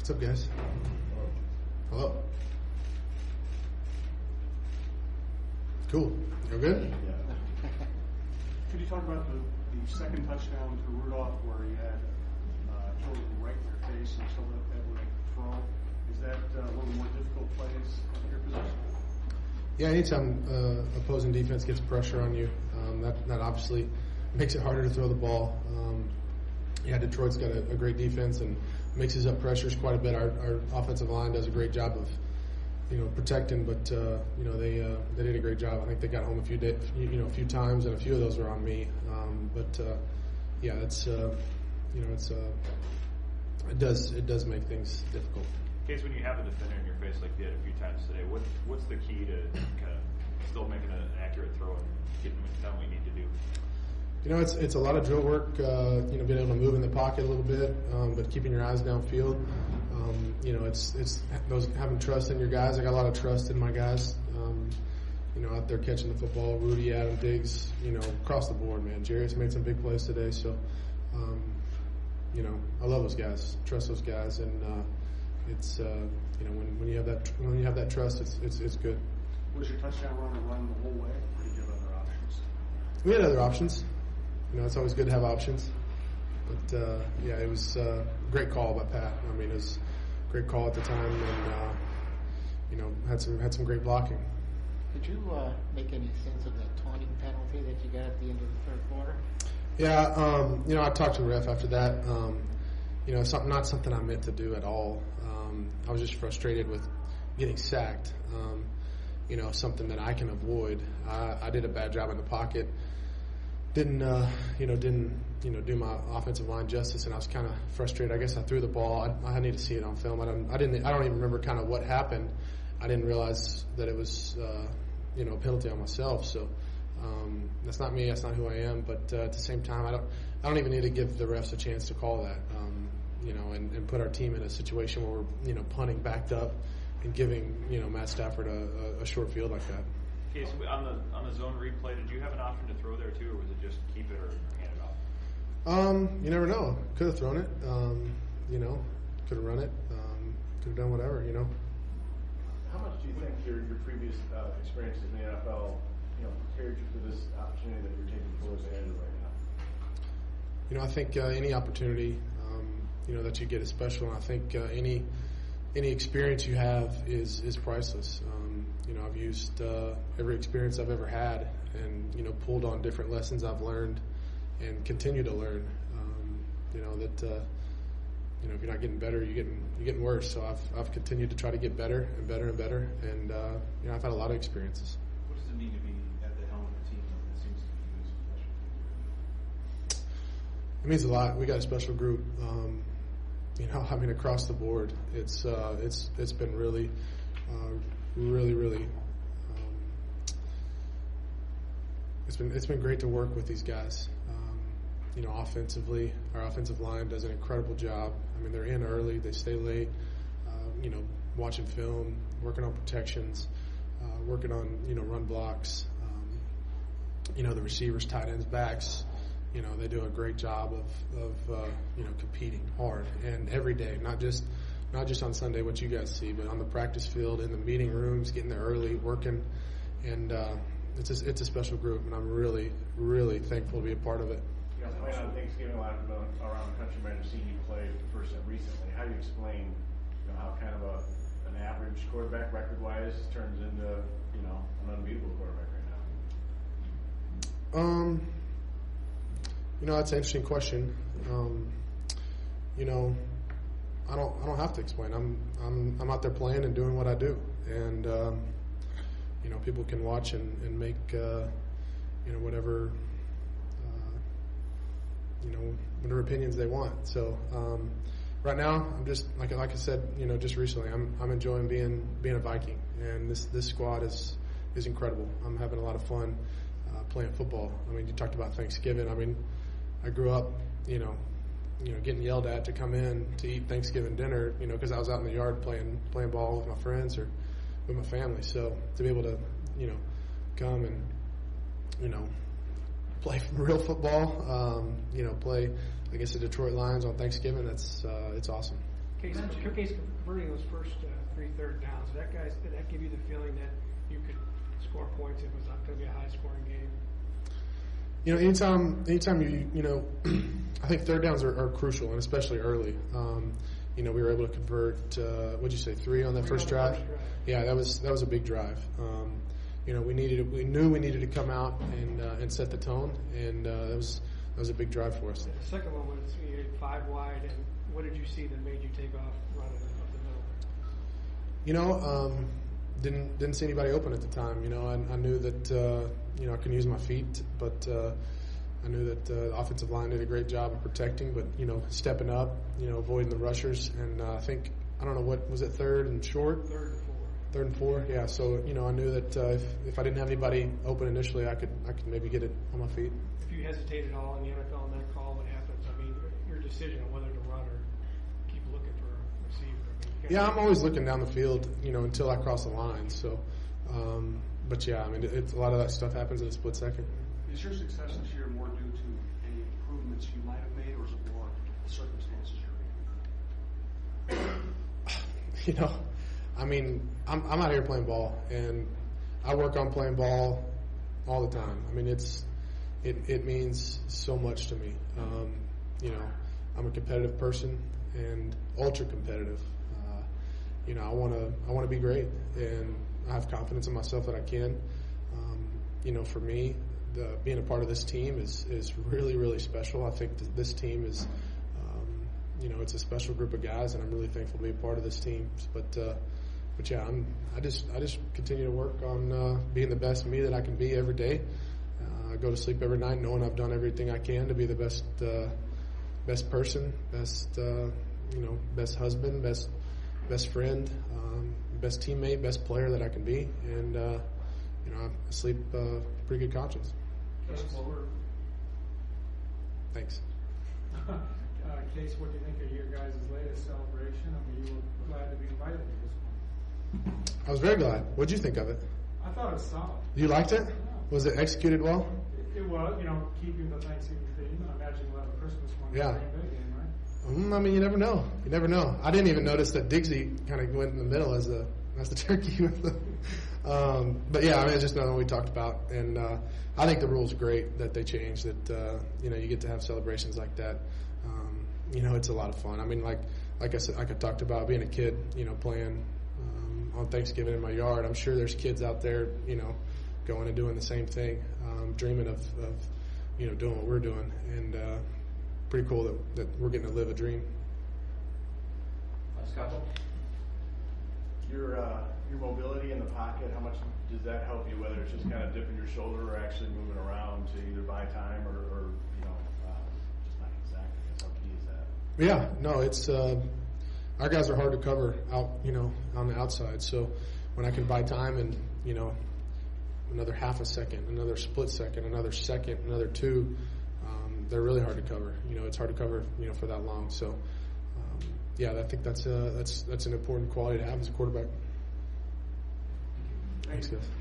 What's up, guys? Hello. Cool. You good? Yeah. Could you talk about the second touchdown to Rudolph where he had Jordan right in their face and still able to throw? Is that one of the more difficult plays at your position? Yeah, anytime opposing defense gets pressure on you, that obviously makes it harder to throw the ball. Detroit's got a great defense and mixes up pressures quite a bit. Our offensive line does a great job of, protecting, but they did a great job. I think they got home a few times, and a few of those were on me. It does make things difficult. Case, when you have a defender in your face like you had a few times today, what's the key to kind of still making an accurate throw and getting done what you need to do? It's a lot of drill work, being able to move in the pocket a little bit, but keeping your eyes downfield. It's those having trust in your guys. I got a lot of trust in my guys, out there catching the football. Rudy, Adam, Diggs, across the board, man. Jarius made some big plays today, so, I love those guys, trust those guys, and it's, when you have that trust, it's good. Was your touchdown run the whole way, or did you have other options? We had other options. It's always good to have options. But, it was a great call by Pat. It was a great call at the time and, had some great blocking. Did you make any sense of the taunting penalty that you got at the end of the third quarter? Yeah, I talked to the ref after that. Not something I meant to do at all. I was just frustrated with getting sacked. Something that I can avoid. I did a bad job in the pocket. Didn't do my offensive line justice, and I was kind of frustrated. I guess I threw the ball. I need to see it on film. I don't even remember kind of what happened. I didn't realize that it was, a penalty on myself. So that's not me. That's not who I am. But at the same time, I don't even need to give the refs a chance to call that. And put our team in a situation where we're, punting backed up and giving, Matt Stafford a short field like that. Okay, so on the zone replay, did you have an option to throw there too, or was it just keep it or hand it off? You never know. Could have thrown it. Could have run it. Could have done whatever. How much do you think your previous experiences in the NFL, prepared you for this opportunity that you're taking towards the end right now? I think any opportunity, that you get is special. And I think any experience you have is priceless. I've used every experience I've ever had, and pulled on different lessons I've learned, and continue to learn. If you're not getting better, you're getting worse. So I've continued to try to get better and better and better, and I've had a lot of experiences. What does it mean to be at the helm of a team that seems to be special? It means a lot. We got a special group. Across the board, it's been really, really. It's been great to work with these guys. Offensively, our offensive line does an incredible job. They're in early, they stay late. Watching film, working on protections, working on run blocks. The receivers, tight ends, backs. They do a great job of competing hard and every day, not just on Sunday, what you guys see, but on the practice field, in the meeting rooms, getting there early, working, and it's a special group, and I'm really, really thankful to be a part of it. Playing on Thanksgiving, a lot of people around the country might have seen you play for the first time recently. How do you explain, how kind of an average quarterback record-wise turns into, an unbeatable quarterback right now? That's an interesting question. I don't have to explain. I'm out there playing and doing what I do, and people can watch and make whatever whatever opinions they want. So right now, I'm just like I said, just recently, I'm enjoying being a Viking, and this squad is incredible. I'm having a lot of fun playing football. You talked about Thanksgiving. I grew up, getting yelled at to come in to eat Thanksgiving dinner, because I was out in the yard playing ball with my friends or with my family. So to be able to, come and, play real football, play against the Detroit Lions on Thanksgiving, it's awesome. Case converting those first 3 third downs, did that give you the feeling that you could score points if it was not going to be a high-scoring game? You know, anytime you know, I think third downs are crucial, and especially early. You know, we were able to convert. What'd you say, 3 on that first drive? Yeah, that was a big drive. You know, we knew we needed to come out and set the tone, and that was a big drive for us. The second one was 5 wide, and what did you see that made you take off running up the middle? You know, didn't see anybody open at the time. You know, I knew that you know, I can use my feet, but I knew that the offensive line did a great job of protecting, but you know, stepping up, you know, avoiding the rushers, and I think, I don't know, what was it, 3rd and short? 3rd and 4, yeah. So you know, I knew that if I didn't have anybody open initially, I could maybe get it on my feet. If you hesitate at all in the NFL in that call, what happens? I mean, your decision on whether to run or keep looking for a receiver. I mean, yeah, I'm always looking down the field, you know, until I cross the line. So, but yeah, I mean, it's a lot of that stuff happens in a split second. Is your success this year more due to any improvements you might have made, or is it more the circumstances you're in? You know, I mean, I'm out here playing ball, and I work on playing ball all the time. I mean, it means so much to me. You know, I'm a competitive person and ultra competitive. You know, I want to be great, and I have confidence in myself that I can. You know, for me, being a part of this team is really, really special. I think this team is, you know, it's a special group of guys, and I'm really thankful to be a part of this team. But yeah, I just continue to work on being the best me that I can be every day. I go to sleep every night knowing I've done everything I can to be the best person, best you know, best husband, best friend, best teammate, best player that I can be, and you know, I sleep pretty good conscience. Thanks. Case, what do you think of your guys' latest celebration? I mean, you were glad to be invited to this one. I was very glad. What'd you think of it? I thought it was solid. You liked it? Was it executed well? It was, you know, keeping the Thanksgiving theme. I imagine we'll have a Christmas one. Yeah. Game, right? I mean, you never know. You never know. I didn't even notice that Diggsy kind of went in the middle as the turkey with the. But yeah, I mean, it's just something we talked about, and I think the rule's great that they changed. That you know, you get to have celebrations like that. You know, it's a lot of fun. I mean, like I said, like I talked about being a kid, you know, playing on Thanksgiving in my yard. I'm sure there's kids out there, you know, going and doing the same thing, dreaming of you know, doing what we're doing, and pretty cool that we're getting to live a dream. Scott, your mobility in the pocket, how much does that help you? Whether it's just kind of dipping your shoulder or actually moving around to either buy time or you know, just not exactly. How key is that? Yeah, no, it's our guys are hard to cover out, you know, on the outside. So when I can buy time and, you know, another half a second, another split second, another second, another 2, they're really hard to cover. You know, it's hard to cover, you know, for that long. So yeah, I think that's an important quality to have as a quarterback. Thanks, guys.